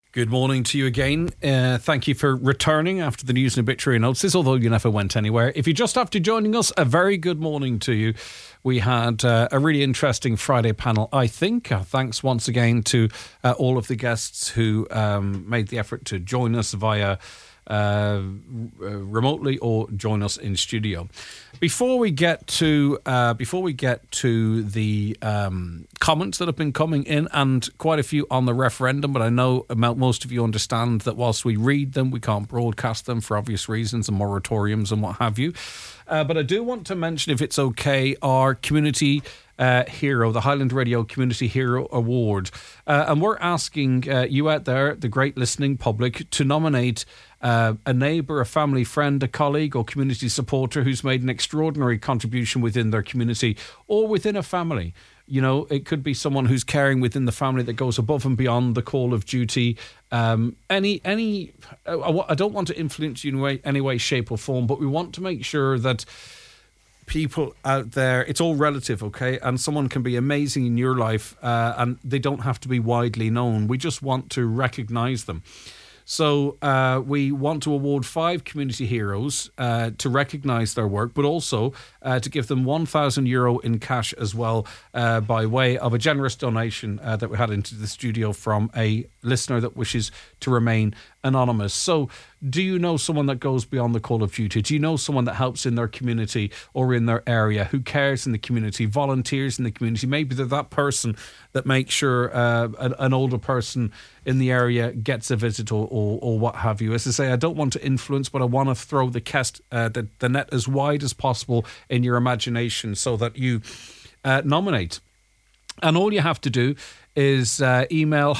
Good morning to you again. Thank you for returning after the news and obituary notices, although you never went anywhere. If you're just after joining us, a very good morning to you. We had a really interesting Friday panel, I think. Thanks once again to all of the guests who made the effort to join us via remotely or join us in studio. Before we get to the comments that have been coming in, and quite a few on the referendum, but I know most of you understand that whilst we read them, we can't broadcast them for obvious reasons and moratoriums and what have you. But I do want to mention, if it's okay, our community hero, the Highland Radio Community Hero Award. And we're asking you out there, the great listening public, to nominate a neighbour, a family friend, a colleague or community supporter who's made an extraordinary contribution within their community or within a family. You know, it could be someone who's caring within the family that goes above and beyond the call of duty. I don't want to influence you in any way, shape or form, but we want to make sure that people out there, it's all relative, okay? And someone can be amazing in your life and they don't have to be widely known. We just want to recognise them. So we want to award 5 community heroes to recognise their work, but also to give them €1,000 in cash as well by way of a generous donation that we had into the studio from a listener that wishes to remain anonymous. So do you know someone that goes beyond the call of duty? Do you know someone that helps in their community or in their area, who cares in the community, volunteers in the community? Maybe they're that person that makes sure an older person in the area gets a visit or what have you. As I say, I don't want to influence, but I want to throw the net as wide as possible in your imagination so that you nominate. And all you have to do is email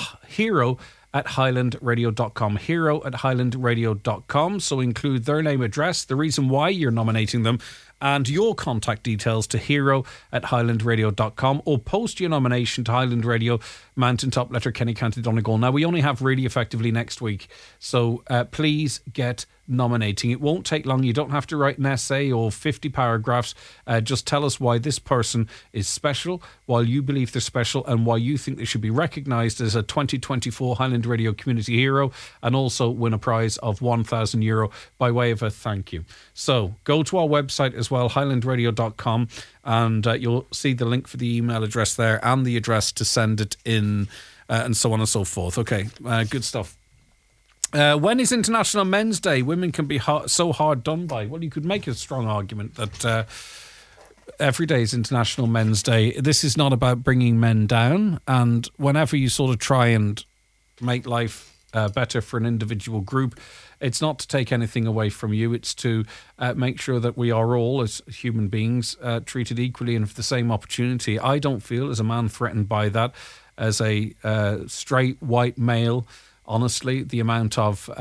hero@highlandradio.com, hero@highlandradio.com. So include their name, address, the reason why you're nominating them, and your contact details to hero@highlandradio.com, or post your nomination to Highland Radio, Mountaintop, Letterkenny, County Donegal. Now, we only have really effectively next week, so please get nominating. It won't take long. You don't have to write an essay or 50 paragraphs. Just tell us why this person is special, why you believe they're special, and why you think they should be recognised as a 2024 Highland Radio Community Hero, and also win a prize of €1,000 by way of a thank you. So go to our website as well, highlandradio.com, and you'll see the link for the email address there and the address to send it in, and so on and so forth. Okay, good stuff. When is International Men's Day? Women can be so hard done by. Well, you could make a strong argument that every day is International Men's Day. This is not about bringing men down, and whenever you sort of try and make life better for an individual group, it's not to take anything away from you. It's to make sure that we are all, as human beings, treated equally and for the same opportunity. I don't feel, as a man, threatened by that. As a straight white male, honestly, the amount of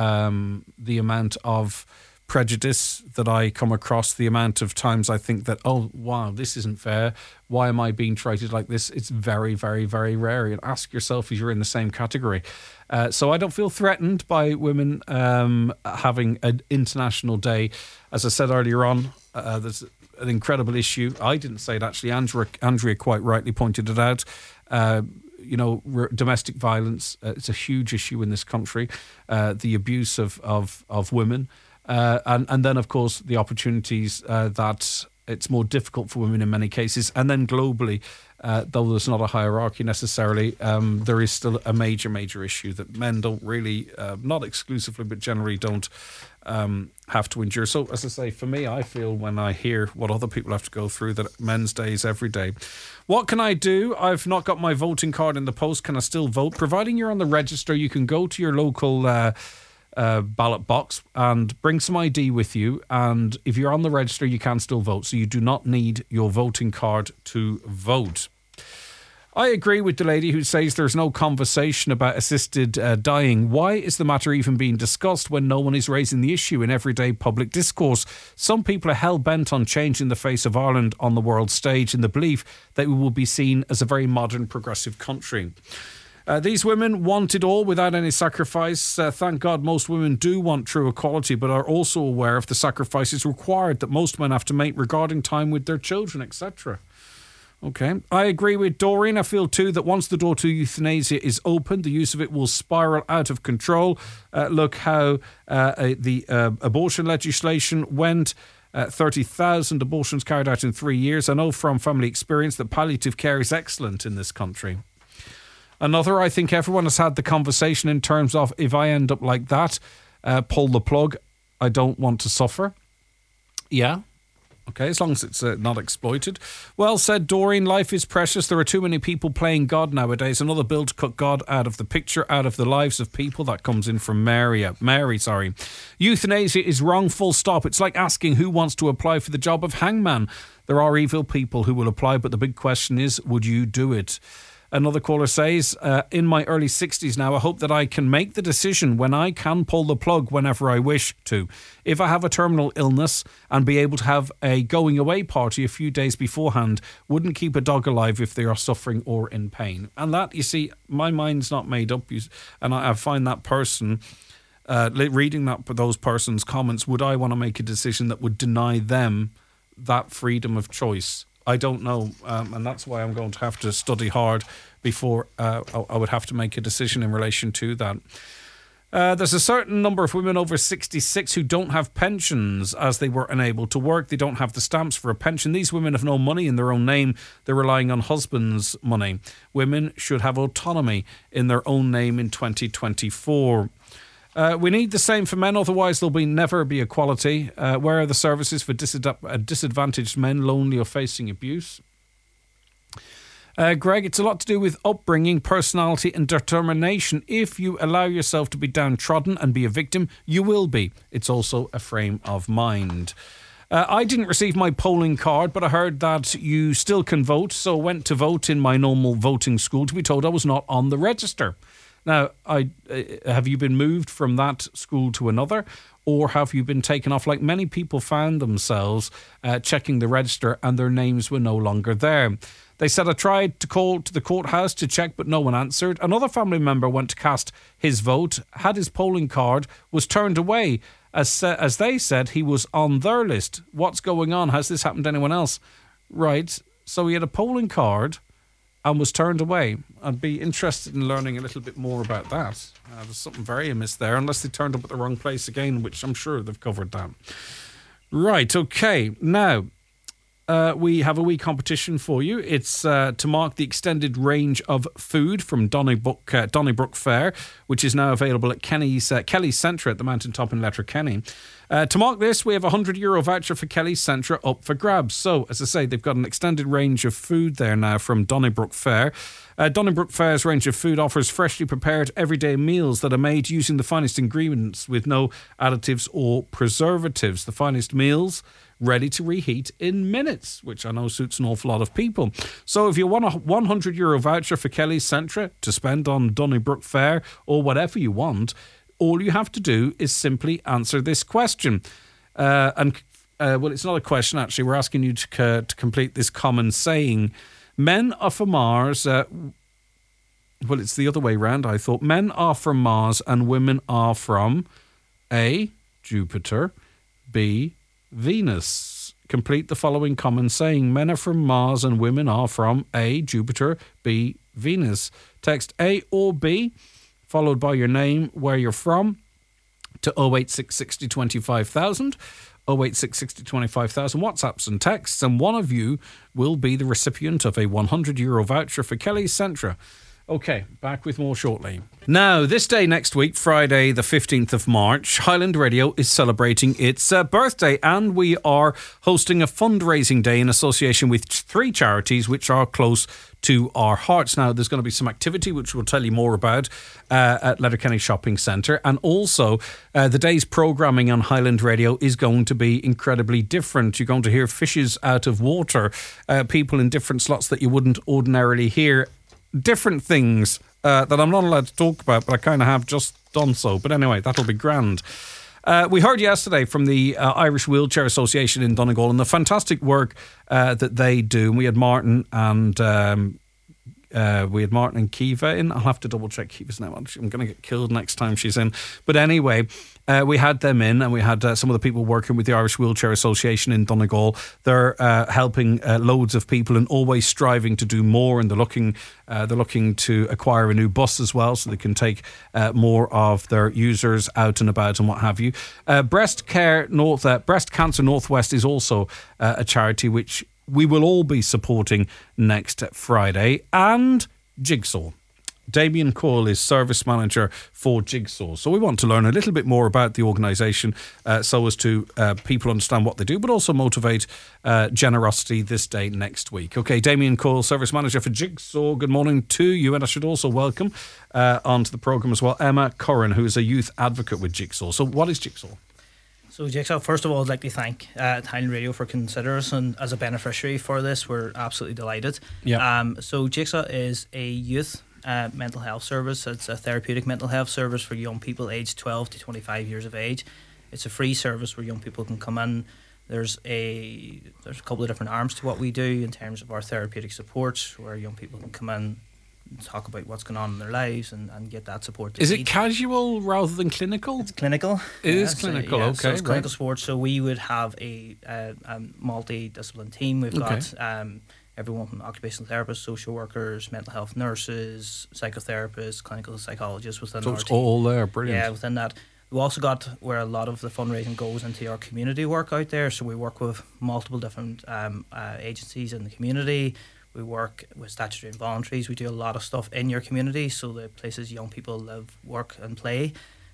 prejudice that I come across, the amount of times I think that, oh, wow, this isn't fair. Why am I being treated like this? It's very, very, very rare. And ask yourself if you're in the same category. So I don't feel threatened by women having an international day. As I said earlier on, there's an incredible issue. I didn't say it, actually. Andrea quite rightly pointed it out. Domestic violence, it's a huge issue in this country. The abuse of women. And then, of course, the opportunities that it's more difficult for women in many cases. And then globally, though there's not a hierarchy necessarily, there is still a major, major issue that men don't really, not exclusively, but generally don't have to endure. So, as I say, for me, I feel when I hear what other people have to go through that Men's Day is every day. What can I do? I've not got my voting card in the post. Can I still vote? Providing you're on the register, you can go to your local ballot box and bring some ID with you, and if you're on the register you can still vote, so you do not need your voting card to vote. I agree with the lady who says there's no conversation about assisted dying. Why is the matter even being discussed when no one is raising the issue in everyday public discourse? Some people are hell-bent on changing the face of Ireland on the world stage in the belief that we will be seen as a very modern, progressive country. These women want it all without any sacrifice. Thank God most women do want true equality, but are also aware of the sacrifices required that most men have to make regarding time with their children, etc. Okay. I agree with Doreen. I feel too that once the door to euthanasia is open, the use of it will spiral out of control. Look how the abortion legislation went. 30,000 abortions carried out in 3 years. I know from family experience that palliative care is excellent in this country. Another, I think everyone has had the conversation in terms of, if I end up like that, pull the plug. I don't want to suffer. Yeah. Okay, as long as it's not exploited. Well said, Doreen. Life is precious. There are too many people playing God nowadays. Another bill to cut God out of the picture, out of the lives of people. That comes in from Mary. Euthanasia is wrong, full stop. It's like asking who wants to apply for the job of hangman. There are evil people who will apply, but the big question is, would you do it? Another caller says, in my early 60s now, I hope that I can make the decision when I can pull the plug whenever I wish to. If I have a terminal illness and be able to have a going away party a few days beforehand, wouldn't keep a dog alive if they are suffering or in pain. And that, you see, my mind's not made up. And I find that person, reading those person's comments, would I want to make a decision that would deny them that freedom of choice? I don't know, and that's why I'm going to have to study hard before I would have to make a decision in relation to that. There's a certain number of women over 66 who don't have pensions as they were unable to work. They don't have the stamps for a pension. These women have no money in their own name. They're relying on husbands' money. Women should have autonomy in their own name in 2024. We need the same for men, otherwise there'll never be equality. Where are the services for disadvantaged men, lonely or facing abuse? Greg, it's a lot to do with upbringing, personality and determination. If you allow yourself to be downtrodden and be a victim, you will be. It's also a frame of mind. I didn't receive my polling card, but I heard that you still can vote, so I went to vote in my normal voting school to be told I was not on the register. Now, have you been moved from that school to another, or have you been taken off? Like many people found themselves checking the register and their names were no longer there. They said I tried to call to the courthouse to check, but no one answered. Another family member went to cast his vote, had his polling card, was turned away. As they said, he was on their list. What's going on? Has this happened to anyone else? Right, so he had a polling card and was turned away. I'd be interested in learning a little bit more about that. There's something very amiss there, unless they turned up at the wrong place again, which I'm sure they've covered that. Right, okay. Now, we have a wee competition for you. It's to mark the extended range of food from Donnybrook Fair, which is now available at Kelly's Centre at the Mountaintop in Letterkenny. To mark this, we have a €100 voucher for Kelly's Centre up for grabs. So, as I say, they've got an extended range of food there now from Donnybrook Fair. Donnybrook Fair's range of food offers freshly prepared everyday meals that are made using the finest ingredients with no additives or preservatives. The finest meals ready to reheat in minutes, which I know suits an awful lot of people. So if you want a €100 voucher for Kelly's Centre to spend on Donnybrook Fair or whatever you want, all you have to do is simply answer this question. Well, it's not a question, actually. We're asking you to complete this common saying. Men are from Mars. Well, it's the other way round, I thought. Men are from Mars and women are from A, Jupiter, B, Venus. Complete the following common saying. Men are from Mars and women are from A, Jupiter, B, Venus. Text A or B, followed by your name, where you're from, to 086 60 25,000. 086 60 25,000 WhatsApps and texts, and one of you will be the recipient of a €100 voucher for Kelly's Centre. Okay, back with more shortly. Now, this day next week, Friday the 15th of March, Highland Radio is celebrating its birthday, and we are hosting a fundraising day in association with 3 charities which are close to our hearts. Now, there's going to be some activity which we'll tell you more about at Letterkenny Shopping Centre, and also the day's programming on Highland Radio is going to be incredibly different. You're going to hear fishes out of water, people in different slots that you wouldn't ordinarily hear, different things that I'm not allowed to talk about, but I kind of have just done so. But anyway, that'll be grand. We heard yesterday from the Irish Wheelchair Association in Donegal and the fantastic work that they do. And we had Martin and we had Martin and Kiva in. I'll have to double check Kiva's name. I'm going to get killed next time she's in. But anyway, we had them in, and we had some of the people working with the Irish Wheelchair Association in Donegal. They're helping loads of people and always striving to do more, and they're looking to acquire a new bus as well, so they can take more of their users out and about and what have you. Breast Cancer Northwest is also a charity which we will all be supporting next Friday. And Jigsaw. Damien Cole is service manager for Jigsaw. So we want to learn a little bit more about the organisation so as to people understand what they do, but also motivate generosity this day next week. Okay, Damien Cole, service manager for Jigsaw. Good morning to you. And I should also welcome onto the programme as well Emma Curran, who is a youth advocate with Jigsaw. So what is Jigsaw? So Jigsaw, first of all, I'd like to thank Highland Radio for considering us and as a beneficiary for this. We're absolutely delighted. Yeah. So Jigsaw is a youth mental health service. It's a therapeutic mental health service for young people aged 12 to 25 years of age. It's a free service where young people can come in. There's a couple of different arms to what we do in terms of our therapeutic support, where young people can come in, talk about what's going on in their lives and get that support. Is it casual rather than clinical? It's clinical. It is clinical, okay. So it's clinical support. So we would have a multi-discipline team. We've got everyone from occupational therapists, social workers, mental health nurses, psychotherapists, clinical psychologists within our team. So it's all there, brilliant. Yeah, within that. We've also got where a lot of the fundraising goes into our community work out there. So we work with multiple different agencies in the community. We work with statutory and voluntaries. We do a lot of stuff in your community, so the places young people live, work and play.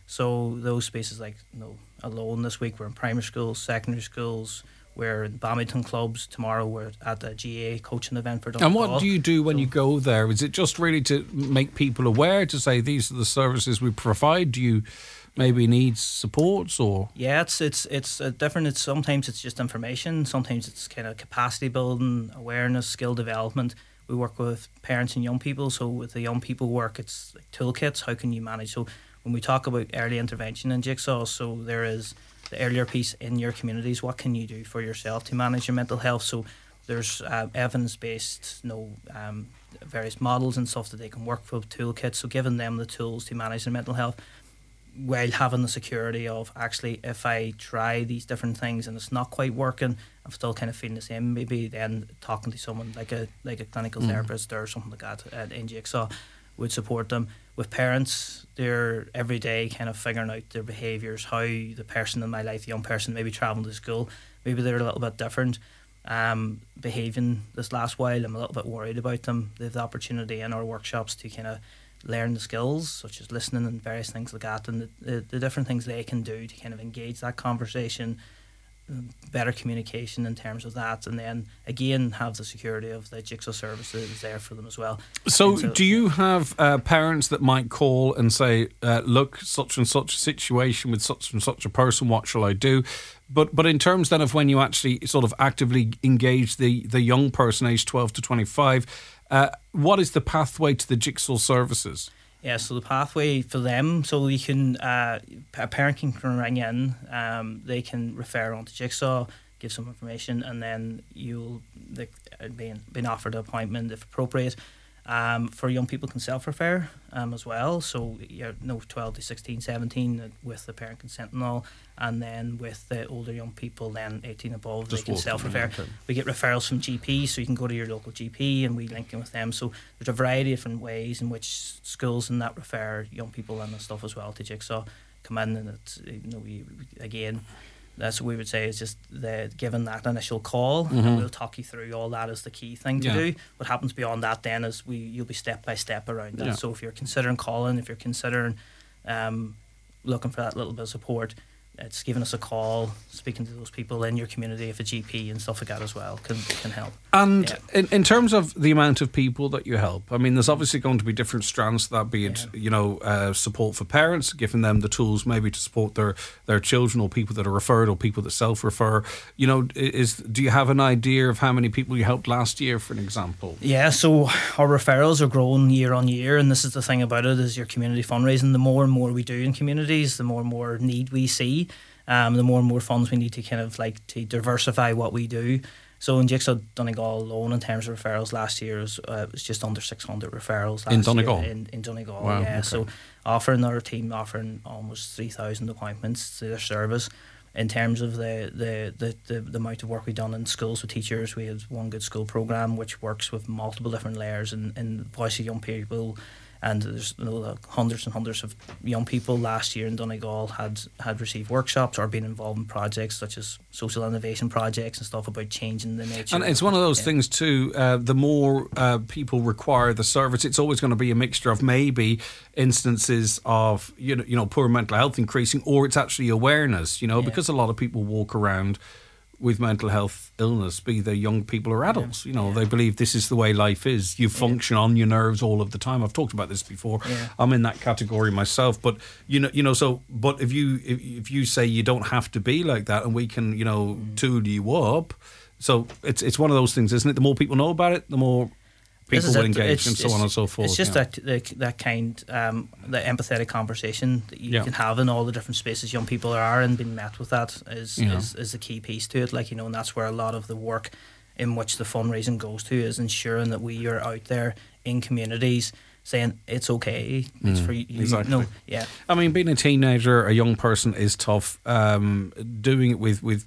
So those spaces like Alone this week, we're in primary schools, secondary schools, we're in badminton clubs. Tomorrow we're at the GA coaching event for Donegal. And what do you do when you go there? Is it just really to make people aware, to say these are the services we provide? Do you maybe need supports or? Yeah, it's different. Sometimes it's just information. Sometimes it's kind of capacity building, awareness, skill development. We work with parents and young people. So with the young people work, it's like toolkits. How can you manage? So when we talk about early intervention in Jigsaw, so there is the earlier piece in your communities. What can you do for yourself to manage your mental health? So there's evidence-based, various models and stuff that they can work with, toolkits. So giving them the tools to manage their mental health, while having the security of actually, if I try these different things and it's not quite working, I'm still kind of feeling the same. Maybe then talking to someone like a clinical therapist or something like that in Jigsaw would support them. With parents, they're every day kind of figuring out their behaviours, how the person in my life, the young person, maybe travelling to school, maybe they're a little bit different, behaving this last while. I'm a little bit worried about them. They have the opportunity in our workshops to kind of learn the skills such as listening and various things like that, and the different things they can do to kind of engage that conversation, better communication in terms of that, and then again have the security of the Jigsaw services there for them as well. So do you have parents that might call and say, look, such and such a situation with such and such a person, what shall I do? But in terms then of when you actually sort of actively engage the young person aged 12 to 25, what is the pathway to the Jigsaw services? Yeah, so the pathway for them, so you can, a parent can ring in, they can refer on to Jigsaw, give some information, and then you'll be offered an appointment if appropriate. For young people can self-refer as well, so 12 to 16, 17 with the parent consent and all, and then with the older young people, then 18 above, they can self-refer. Okay. We get referrals from GPs, so you can go to your local GP and we link in with them. So there's a variety of different ways in which schools and that refer young people and stuff as well to Jigsaw come in, and it's, again, that's what we would say is just giving that initial call, and we'll talk you through all that as the key thing to do. What happens beyond that then is you'll be step by step around that. So if you're considering calling, if you're considering looking for that little bit of support, it's giving us a call, speaking to those people in your community, if a GP and stuff like that as well can help. And in terms of the amount of people that you help, I mean, there's obviously going to be different strands to that, be it, support for parents, giving them the tools maybe to support their children, or people that are referred, or people that self-refer. Do you have an idea of how many people you helped last year, for an example? Yeah, so our referrals are growing year on year, and this is the thing about it, is your community fundraising. The more and more we do in communities, the more and more need we see. The more and more funds we need to kind of to diversify what we do. So in Jigsaw Donegal alone, in terms of referrals last year, it was just under 600 referrals last in Donegal. year. In Donegal, wow, yeah. Okay. So offering our team almost 3,000 appointments to their service. In terms of the amount of work we've done in schools with teachers, we have one good school program which works with multiple different layers in voice of young people. And there's hundreds and hundreds of young people last year in Donegal had received workshops or been involved in projects such as social innovation projects and stuff about changing the nature. And it's one of those things too, the more people require the service, it's always going to be a mixture of maybe instances of, poor mental health increasing, or it's actually awareness, because a lot of people walk around with mental health illness, be they young people or adults. They believe this is the way life is. You function on your nerves all of the time. I've talked about this before. I'm in that category myself. But but if you say you don't have to be like that, and we can tool you up. So it's one of those things, isn't it? The more people know about it, the more people will engage, and so on and so forth. It's just that kind, the empathetic conversation that you can have in all the different spaces young people are, and being met with that is the key piece to it. And that's where a lot of the work in which the fundraising goes to, is ensuring that we are out there in communities saying it's okay, it's for you. Exactly. I mean, being a teenager, a young person is tough. Doing it with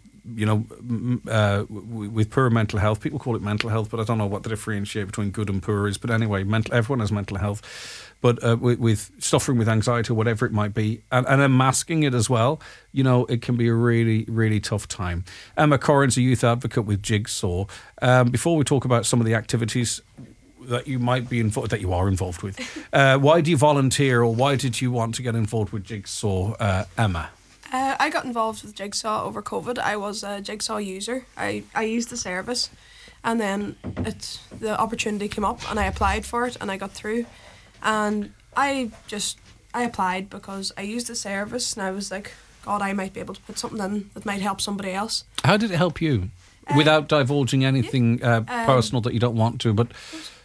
poor mental health. People call it mental health, but I don't know what the differentiate between good and poor is. But anyway, everyone has mental health. But with suffering with anxiety or whatever it might be, and then masking it as well, it can be a really, really tough time. Emma Corrin's a youth advocate with Jigsaw. Before we talk about some of the activities that you might be involved, that you are involved with, why do you volunteer, or why did you want to get involved with Jigsaw, Emma? I got involved with Jigsaw over COVID. I was a Jigsaw user. I used the service, and then the opportunity came up, and I applied for it, and I got through. And I applied because I used the service, and I was like, God, I might be able to put something in that might help somebody else. How did it help you? Without divulging anything personal that you don't want to, but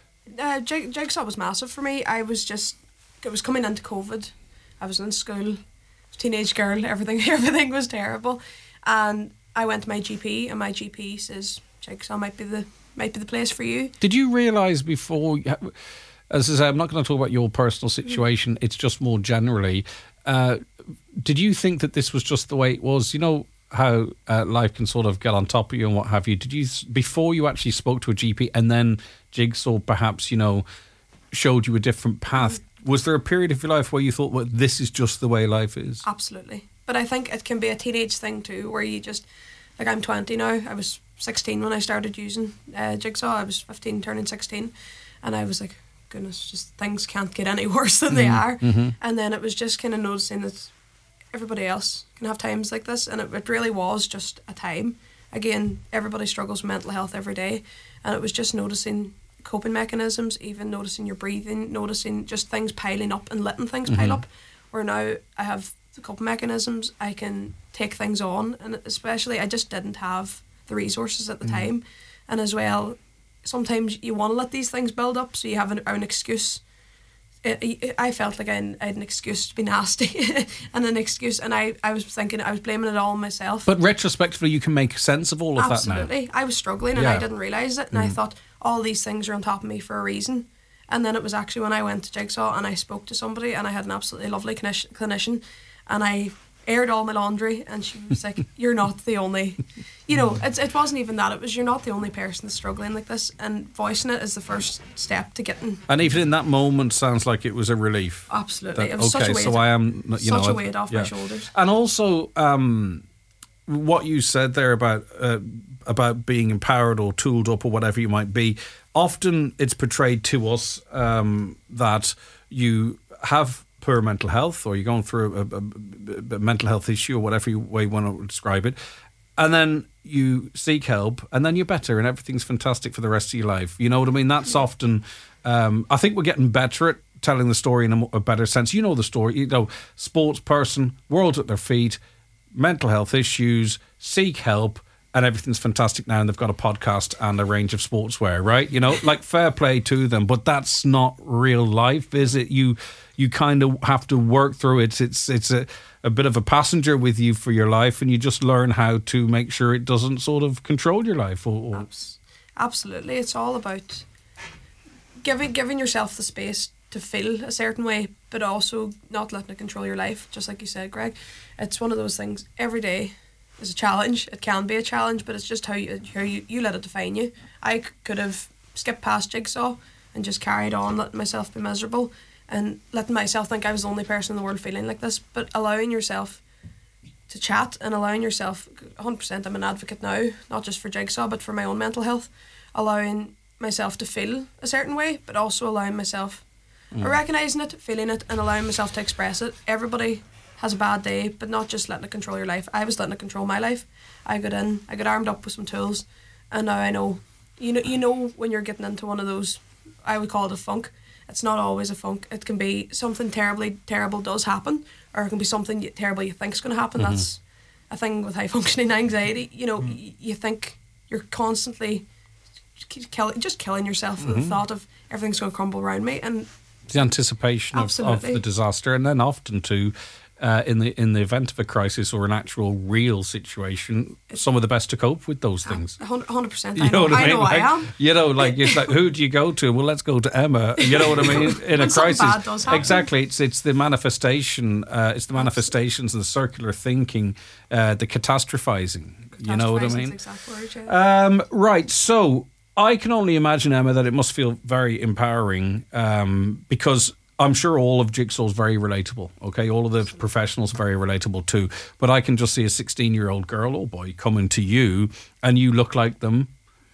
Jigsaw was massive for me. It was coming into COVID. I was in school, teenage girl, everything was terrible, and I went to my GP, and my GP says Jigsaw might be the place for you. Did you realise before? As I say, I'm not going to talk about your personal situation. It's just more generally. Did you think that this was just the way it was? You know how life can sort of get on top of you and what have you. Did you, before you actually spoke to a GP, and then Jigsaw perhaps showed you a different path? Was there a period of your life where you thought, well, this is just the way life is? Absolutely. But I think it can be a teenage thing too, where you just, like, I'm 20 now. I was 16 when I started using Jigsaw. I was 15 turning 16. And I was like, goodness, just things can't get any worse than they are. Mm-hmm. And then it was just kind of noticing that everybody else can have times like this. And it really was just a time. Again, everybody struggles with mental health every day. And it was just noticing coping mechanisms, even noticing your breathing, noticing just things piling up and letting things pile up, where now I have the coping mechanisms, I can take things on, and especially I just didn't have the resources at the time. And as well, sometimes you want to let these things build up, so you have an excuse. I felt like I had an excuse to be nasty and an excuse, and I was thinking, I was blaming it all on myself. But retrospectively, you can make sense of all of that now. Absolutely. I was struggling and I didn't realise it, and I thought all these things are on top of me for a reason. And then it was actually when I went to Jigsaw and I spoke to somebody, and I had an absolutely lovely clinician, and I aired all my laundry, and she was like, you're not the only, it wasn't even that, it was, you're not the only person that's struggling like this, and voicing it is the first step to getting. And even in that moment, sounds like it was a relief. Absolutely. It was such a weight, so I am, such a weight off my shoulders. And also, what you said there about being empowered or tooled up or whatever you might be, often it's portrayed to us that you have poor mental health, or you're going through a mental health issue, or whatever way you want to describe it, and then you seek help, and then you're better, and everything's fantastic for the rest of your life. You know what I mean? That's often, I think we're getting better at telling the story in a better sense. You know the story, sports person, world at their feet, mental health issues, seek help, and everything's fantastic now, and they've got a podcast and a range of sportswear, right? You know, like, fair play to them, but that's not real life, is it? You kind of have to work through it. It's a bit of a passenger with you for your life, and you just learn how to make sure it doesn't sort of control your life. Absolutely, it's all about giving yourself the space to feel a certain way, but also not letting it control your life. Just like you said, Greg, it's one of those things. Every day is a challenge. It can be a challenge, but it's just how you let it define you. I could have skipped past Jigsaw and just carried on, letting myself be miserable and letting myself think I was the only person in the world feeling like this. But allowing yourself to chat and allowing yourself, 100%, I'm an advocate now, not just for Jigsaw, but for my own mental health, allowing myself to feel a certain way, but also allowing myself, recognising it, feeling it, and allowing myself to express it. Everybody has a bad day, but not just letting it control your life. I was letting it control my life. I got armed up with some tools, and now I know. You know when you're getting into one of those, I would call it a funk. It's not always a funk. It can be something terribly terrible does happen, or it can be something terrible you think is going to happen. That's a thing with high functioning anxiety. You know, you think you're constantly killing yourself with the thought of everything's going to crumble around me, and the anticipation of the disaster, and then often too, in the event of a crisis or an actual real situation, some of the best to cope with those things. 100%. You know what I mean? I am. You know, like, it's like, who do you go to? Well, let's go to Emma. You know what I mean? In a crisis, bad does happen. exactly. It's the manifestation. It's the manifestations and the circular thinking, the catastrophizing. You know what I mean? That's exact word, yeah. Right. So I can only imagine, Emma, that it must feel very empowering, because I'm sure all of Jigsaw is very relatable, okay? All of the professionals are very relatable too. But I can just see a 16-year-old girl or boy coming to you, and you look like them.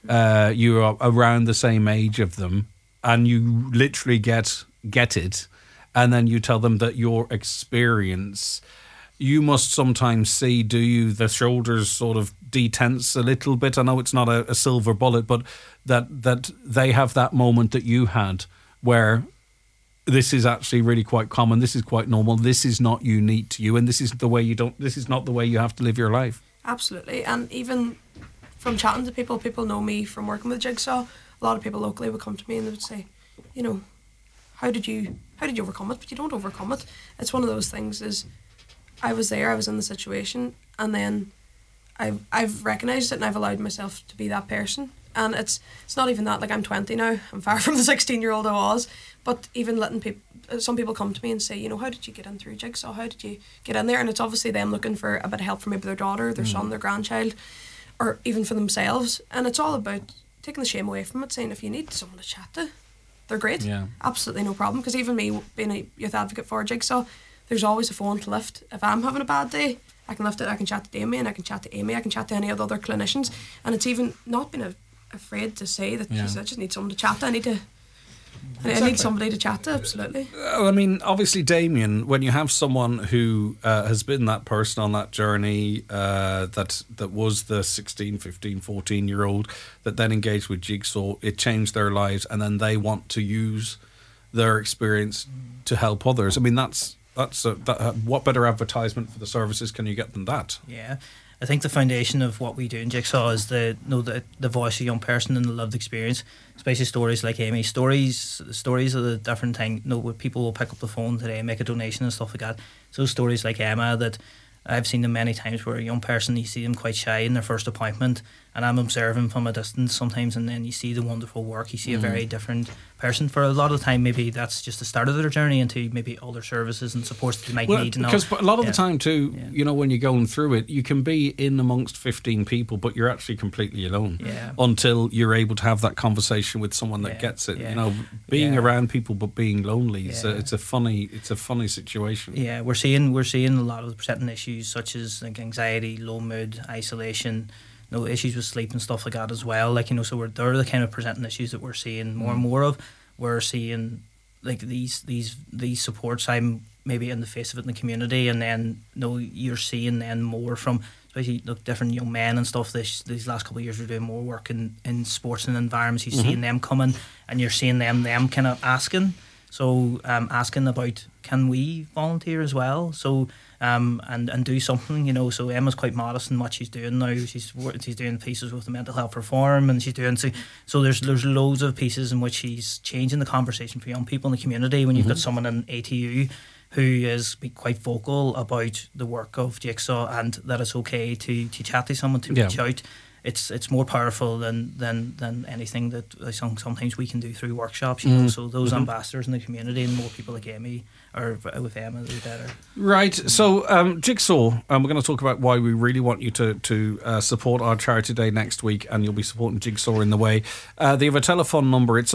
You are around the same age of them, and you literally get it. And then you tell them that your experience, you must sometimes see, do you, the shoulders sort of detense a little bit? I know it's not a silver bullet, but that they have that moment that you had where this is actually really quite common, this is quite normal, this is not unique to you, and this is not the way you have to live your life. Absolutely. And even from chatting to people know me from working with Jigsaw. A lot of people locally would come to me and they would say, you know, how did you overcome it? But you don't overcome it. It's one of those things, is I was there, I was in the situation, and then I've recognised it and I've allowed myself to be that person. And it's not even that, like, I'm 20 now, I'm far from the 16-year-old I was, but even letting some people come to me and say, you know, how did you get in through Jigsaw? How did you get in there? And it's obviously them looking for a bit of help for maybe their daughter, their son, their grandchild, or even for themselves. And it's all about taking the shame away from it, saying if you need someone to chat to, they're great. Yeah. Absolutely no problem. Because even me being a youth advocate for Jigsaw, there's always a phone to lift. If I'm having a bad day, I can lift it, I can chat to Damien, I can chat to Amy, I can chat to any of the other clinicians. And it's even not been afraid to say that, geez, I just need someone to chat to. I need somebody to chat to, absolutely. I mean, obviously, Damien, when you have someone who has been that person on that journey, that was the 16, 15, 14-year-old that then engaged with Jigsaw, it changed their lives, and then they want to use their experience to help others. I mean, that's what better advertisement for the services can you get than that? Yeah. I think the foundation of what we do in Jigsaw is the voice of a young person and the lived experience, especially stories like Amy. Stories are the different thing. Where people will pick up the phone today and make a donation and stuff like that. So stories like Emma, that I've seen them many times, where a young person, you see them quite shy in their first appointment, and I'm observing from a distance sometimes, and then you see the wonderful work. You see a very different person. For a lot of the time, maybe that's just the start of their journey into maybe other services and supports that they might need. Because a lot of the time too, you know, when you're going through it, you can be in amongst 15 people, but you're actually completely alone until you're able to have that conversation with someone that gets it. You know, being around people but being lonely, it's a funny situation. Yeah, we're seeing a lot of presenting issues such as like anxiety, low mood, isolation. Issues with sleep and stuff like that as well. Like, you know, so they're the kind of presenting issues that we're seeing more and more of. We're seeing like these supports. I'm maybe in the face of it in the community, and then you're seeing then more from especially different young men and stuff. These last couple of years, we're doing more work in sports and environments. You're seeing them coming, and you're seeing them kind of asking. So asking about, can we volunteer as well? So and do something, you know. So Emma's quite modest in what she's doing now. She's doing pieces with the mental health reform, and she's doing so. There's loads of pieces in which she's changing the conversation for young people in the community. When you've got someone in ATU who is quite vocal about the work of Jigsaw and that it's okay to chat to someone, to reach out. It's more powerful than anything that sometimes we can do through workshops, you know. So those ambassadors in the community, and more people like Amy or with Emma, the better. Right. So Jigsaw, we're going to talk about why we really want you to support our charity day next week, and you'll be supporting Jigsaw in the way. They have a telephone number. It's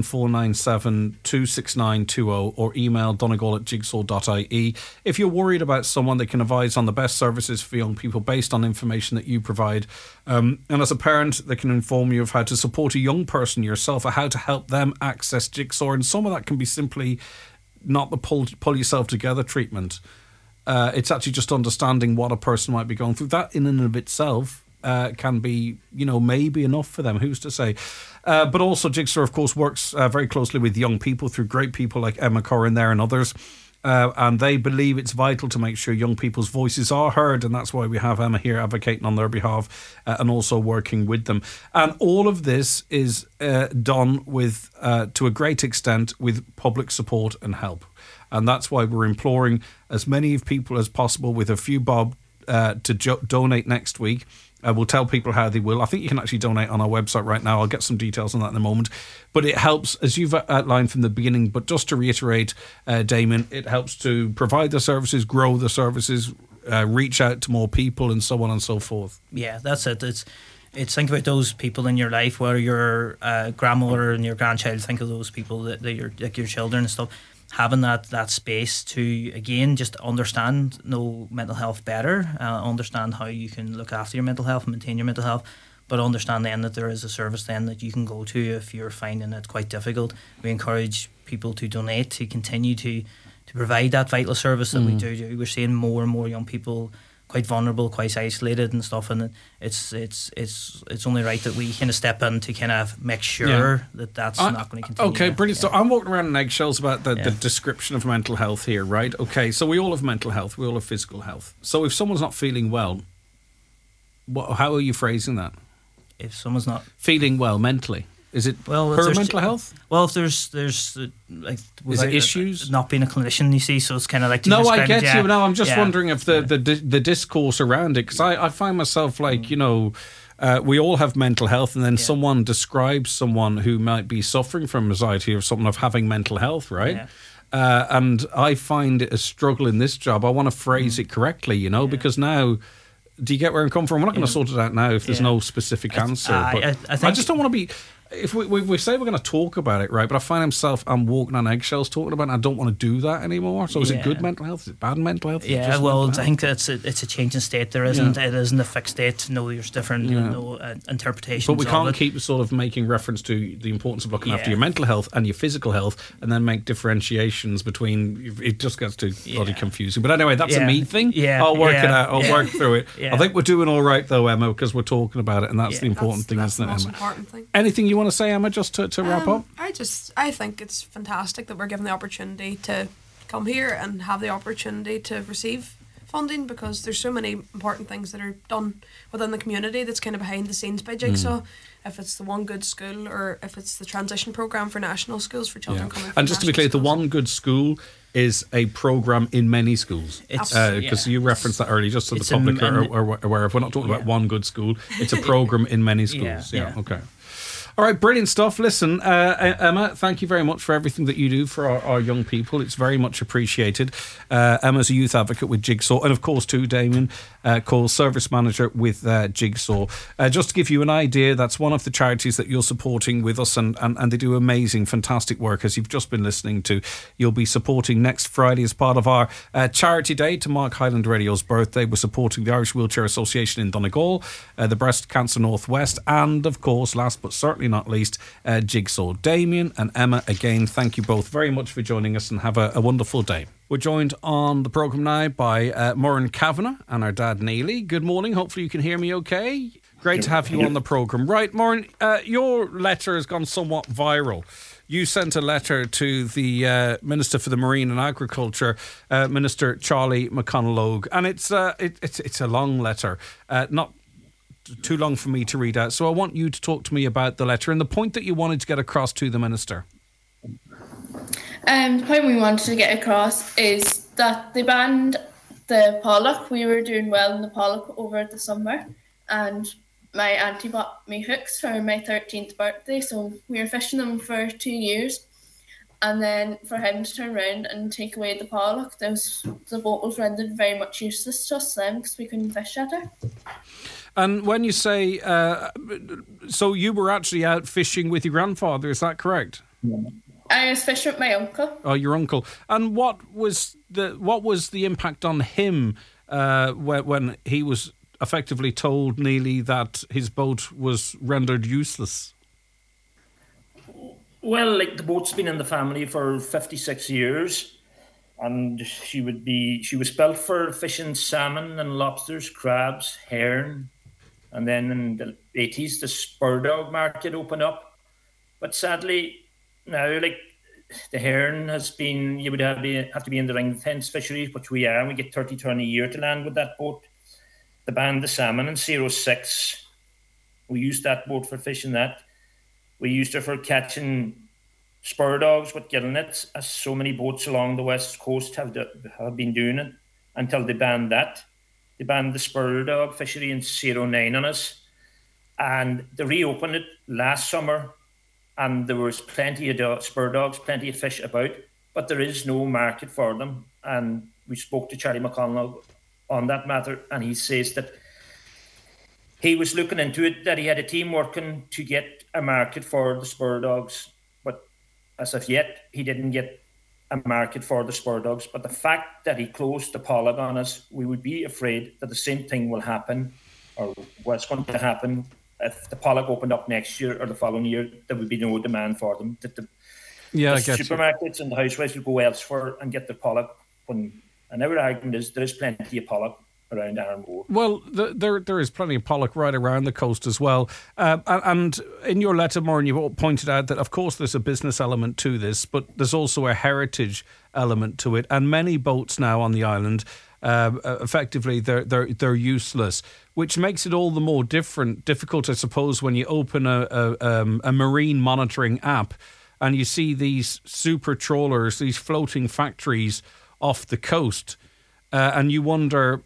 07497 26920, or email donegal@jigsaw.ie. If you're worried about someone, they can advise on the best services for young people based on information that you provide. And as a parent, they can inform you of how to support a young person yourself, or how to help them access Jigsaw. And some of that can be simply not the pull yourself together treatment. It's actually just understanding what a person might be going through. That in and of itself can be, you know, maybe enough for them. Who's to say? But also Jigsaw, of course, works very closely with young people through great people like Emma Corrin there and others. And they believe it's vital to make sure young people's voices are heard, and that's why we have Emma here advocating on their behalf and also working with them. And all of this is done with, to a great extent, with public support and help. And that's why we're imploring as many people as possible with a few bob to donate next week. We'll tell people how they will. I think you can actually donate on our website right now. I'll get some details on that in a moment. But it helps, as you've outlined from the beginning, but just to reiterate, Damien, it helps to provide the services, grow the services, reach out to more people, and so on and so forth. Yeah, that's it. It's think about those people in your life, where your grandmother and your grandchild, think of those people that you're like your children and stuff. Having that space to, again, just understand, know mental health better, understand how you can look after your mental health and maintain your mental health, but understand then that there is a service then that you can go to if you're finding it quite difficult. We encourage people to donate, to continue to provide that vital service that we do. We're seeing more and more young people quite vulnerable, quite isolated and stuff, and it's only right that we kind of step in to kind of make sure that that's not going to continue. Okay, brilliant. So I'm walking around in eggshells about the description of mental health here, right? Okay, so we all have mental health, we all have physical health. So if someone's not feeling well, how are you phrasing that? If someone's not feeling well mentally, is it her mental health? Well, if there's like, is it issues? Not being a clinician, you see, so it's kind of like no, I get you. No, I'm just wondering if the discourse around it, because I find myself like, you know, we all have mental health, and then someone describes someone who might be suffering from anxiety or something of having mental health, right? And I find it a struggle in this job. I want to phrase it correctly, you know, because now. Do you get where I'm coming from? We're not going to sort it out now if there's no specific answer. But I just don't want to be... If we say we're going to talk about it, right, but I find I'm walking on eggshells talking about it, and I don't want to do that anymore. So is it good mental health? Is it bad mental health? Yeah, well, I think that it's a changing state. There isn't it isn't a fixed state. No, there's different interpretations. But we can't keep sort of making reference to the importance of looking after your mental health and your physical health, and then make differentiations between. It just gets too bloody confusing. But anyway, that's a me thing. Yeah, I'll work it out. I'll work through it. I think we're doing all right though, Emma, because we're talking about it, and that's the important thing, isn't it, Emma? That's the most important thing. Anything you want to say, Emma, just to wrap up? I think it's fantastic that we're given the opportunity to come here and have the opportunity to receive funding, because there's so many important things that are done within the community that's kind of behind the scenes by Jigsaw. If it's the One Good School, or if it's the transition programme for national schools for children coming from. And just to be clear, the One Good School is a programme in many schools. Because you referenced that earlier, just so the public are aware of. We're not talking about one good school. It's a programme in many schools. Okay. All right, brilliant stuff. Listen, Emma, thank you very much for everything that you do for our young people. It's very much appreciated. Emma's a youth advocate with Jigsaw, and of course too, Damien Cole, service manager with Jigsaw. Just to give you an idea, that's one of the charities that you're supporting with us, and they do amazing, fantastic work, as you've just been listening to. You'll be supporting next Friday as part of our charity day to mark Highland Radio's birthday. We're supporting the Irish Wheelchair Association in Donegal, the Breast Cancer Northwest, and of course, last but certainly not least, Jigsaw. Damien and Emma, again, thank you both very much for joining us, and have a wonderful day. We're joined on the programme now by Moran Kavanagh and our dad Neely. Good morning, hopefully you can hear me okay. Great to have you on the programme. Right, Moran, your letter has gone somewhat viral. you sent a letter to the Minister for the Marine and Agriculture, Minister Charlie McConalogue, and it's a long letter, not too long for me to read out. So I want you to talk to me about the letter and the point that you wanted to get across to the Minister. The point we wanted to get across is that they banned the pollock. We were doing well in the pollock over the summer, and my auntie bought me hooks for my 13th birthday, so we were fishing them for 2 years. And then for him to turn around and take away the pollock, the boat was rendered very much useless to us then because we couldn't fish at her. And when you say, so you were actually out fishing with your grandfather, is that correct? I was fishing with my uncle. Oh, your uncle. And what was the impact on him when he was effectively told nearly that his boat was rendered useless? Well, like, the boat's been in the family for 56 years, and she was built for fishing salmon and lobsters, crabs, herring, and then in the 80s the spur dog market opened up. But sadly now, like, the herring you would have to be in the ring fence fisheries, which we are, and we get 30 ton a year to land with that boat. They banned the salmon in 06. We used that boat for fishing that. We used her for catching spur dogs with gill nets, as so many boats along the west coast have been doing it, until they banned that. They banned the spur dog fishery in 09 on us, and they reopened it last summer, and there was plenty of spur dogs, plenty of fish about, but there is no market for them. And we spoke to Charlie McConnell on that matter, and he says that he was looking into it, that he had a team working to get a market for the spur dogs, but as of yet, he didn't get a market for the spur dogs. But the fact that he closed the pollock on us, we would be afraid that the same thing will happen, or what's going to happen if the pollock opened up next year or the following year. There would be no demand for them. That the supermarkets and the housewives would go elsewhere and get their pollock. And our argument is there is plenty of pollock around Arranmore. Well, there is plenty of pollock right around the coast as well. And in your letter, Maureen, you pointed out that, of course, there's a business element to this, but there's also a heritage element to it. And many boats now on the island, effectively, they're useless, which makes it all the more difficult, I suppose, when you open a marine monitoring app and you see these super trawlers, these floating factories off the coast, and you wonder,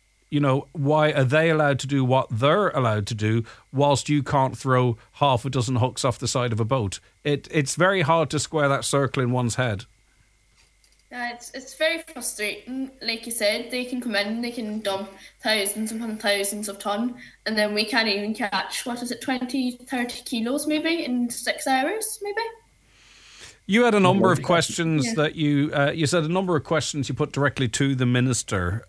why are they allowed to do what they're allowed to do whilst you can't throw half a dozen hooks off the side of a boat? It's very hard to square that circle in one's head. Yeah, it's very frustrating. Like you said, they can come in, they can dump thousands upon thousands of ton, and then we can't even catch, 20, 30 kilos maybe in 6 hours, maybe? You had a number of questions that you said a number of questions you put directly to the minister.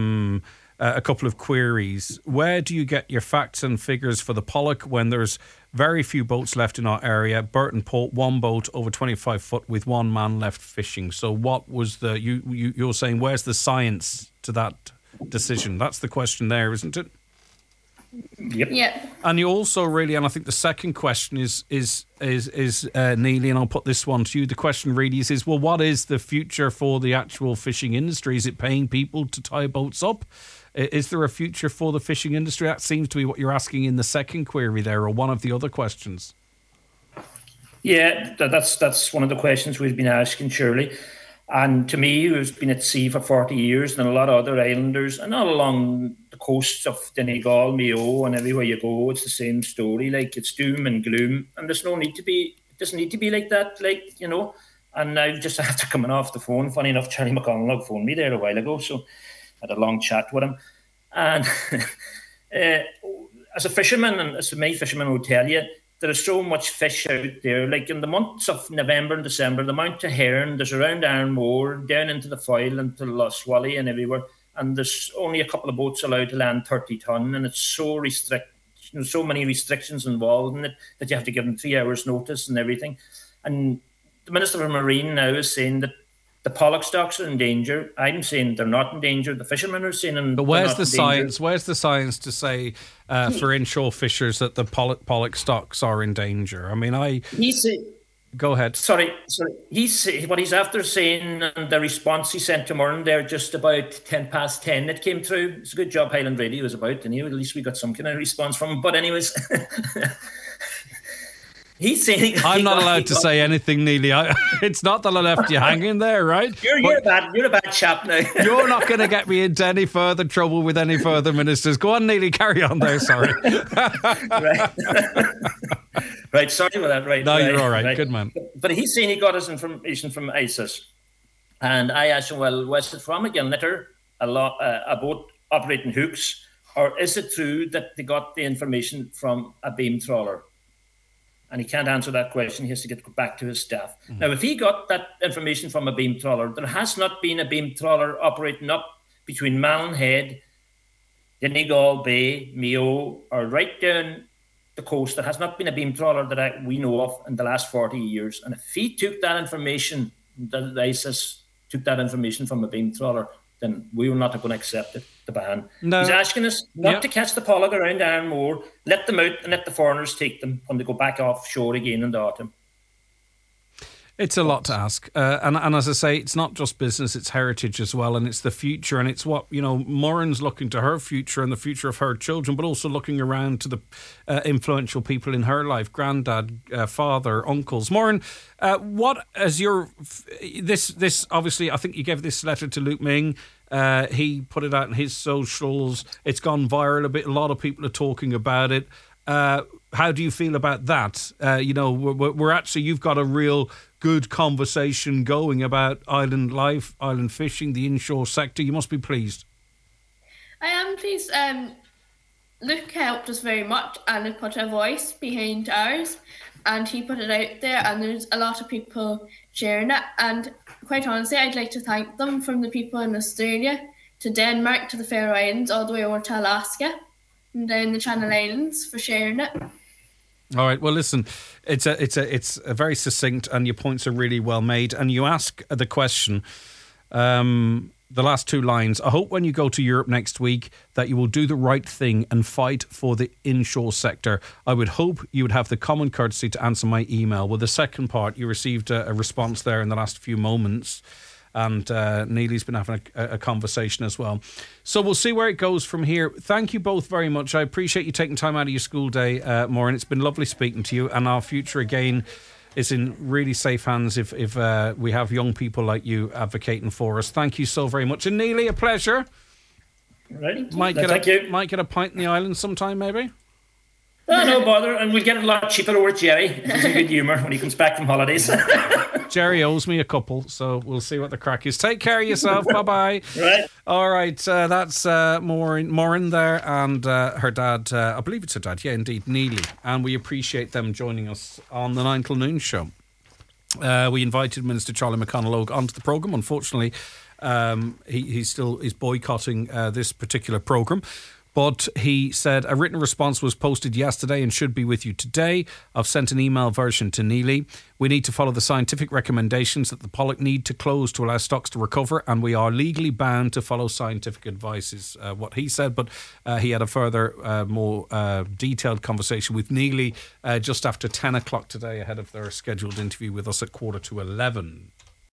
A couple of queries. Where do you get your facts and figures for the pollock when there's very few boats left in our area? Burton Port, one boat over 25 foot with one man left fishing. So what was you're saying, where's the science to that decision? That's the question there, isn't it? Yep. Yeah. And you also really, and I think the second question is Neely, and I'll put this one to you. The question really is, well, what is the future for the actual fishing industry? Is it paying people to tie boats up? Is there a future for the fishing industry? That seems to be what you're asking in the second query there, or one of the other questions. Yeah, that's one of the questions we've been asking, Shirley. And to me, who's been at sea for 40 years, and a lot of other islanders, and all along the coasts of Donegal, Mayo, and everywhere you go, it's the same story. Like, it's doom and gloom, and there's no need to be. It doesn't need to be like that. And I just after coming off the phone, funny enough, Charlie McConnell phoned me there a while ago, so I had a long chat with him. And as a fisherman, and as many fishermen will tell you, there is so much fish out there. Like in the months of November and December, the amount of herring there's around Arranmore, down into the Foyle, into Loswally and everywhere, and there's only a couple of boats allowed to land 30 ton, and it's so so many restrictions involved in it that you have to give them 3 hours notice and everything. And the Minister for Marine now is saying that the pollock stocks are in danger. I'm saying they're not in danger. The fishermen are saying. But where's the science? Where's the science to say for inshore fishers that the pollock stocks are in danger? I mean, Go ahead. Sorry. What he's after saying, and the response he sent to Moran there just about 10:10 it came through. It's a good job Highland Radio was about, and at least we got some kind of response from him. But anyways, he's saying... I'm not allowed to say anything, Neely. It's not that I left you hanging there, right? You're a bad chap now. You're not going to get me into any further trouble with any further ministers. Go on, Neely, carry on there, sorry. Right. Right, sorry about that. Right. No, you're all right. Good man. But he's saying he got his information from ISIS. And I asked him, well, was it from a gunletter, a boat operating hooks, or is it true that they got the information from a beam trawler? And he can't answer that question. He has to get back to his staff. Mm-hmm. Now, if he got that information from a beam trawler, there has not been a beam trawler operating up between Malin Head, Donegal Bay, Mayo, or right down the coast. There has not been a beam trawler that we know of in the last 40 years. And if he took that information, that ISIS took that information from a beam trawler, then we were not going to accept it, the ban. No. He's asking us not to catch the pollock around Ironmore, let them out and let the foreigners take them when they go back offshore again in the autumn. It's a lot to ask. And as I say, it's not just business, it's heritage as well, and it's the future, and it's what, Moran's looking to her future and the future of her children, but also looking around to the influential people in her life, granddad, father, uncles. Moran, what is your... This obviously, I think you gave this letter to Luke Ming. He put it out in his socials. It's gone viral a bit. A lot of people are talking about it. How do you feel about that? We're actually... You've got a real... good conversation going about island life, island fishing, the inshore sector. You must be pleased. I am pleased. Luke helped us very much and he put a voice behind ours and he put it out there and there's a lot of people sharing it. And quite honestly, I'd like to thank them, from the people in Australia to Denmark to the Faroe Islands all the way over to Alaska and down the Channel Islands, for sharing it. All right. Well, listen, it's a very succinct, and your points are really well made. And you ask the question, the last two lines. I hope when you go to Europe next week that you will do the right thing and fight for the inshore sector. I would hope you would have the common courtesy to answer my email. Well, the second part, you received a response there in the last few moments. And Neely's been having a conversation as well. So we'll see where it goes from here. Thank you both very much. I appreciate you taking time out of your school day, Maureen. It's been lovely speaking to you. And our future, again, is in really safe hands if we have young people like you advocating for us. Thank you so very much. And Neely, a pleasure. Right. Might get a pint in the island sometime, maybe? No bother. And we'll get it a lot cheaper over Jerry. He's in good humour when he comes back from holidays. Jerry owes me a couple, so we'll see what the crack is. Take care of yourself. Bye-bye. Right. All right, that's Maureen there and her dad, I believe it's her dad, yeah, indeed, Neely. And we appreciate them joining us on the 9 till noon show. We invited Minister Charlie McConalogue onto the programme. Unfortunately, he's boycotting this particular programme. But he said a written response was posted yesterday and should be with you today. I've sent an email version to Neely. We need to follow the scientific recommendations that the pollock need to close to allow stocks to recover, and we are legally bound to follow scientific advice, is what he said. But he had a further, more detailed conversation with Neely just after 10 o'clock today, ahead of their scheduled interview with us at 10:45.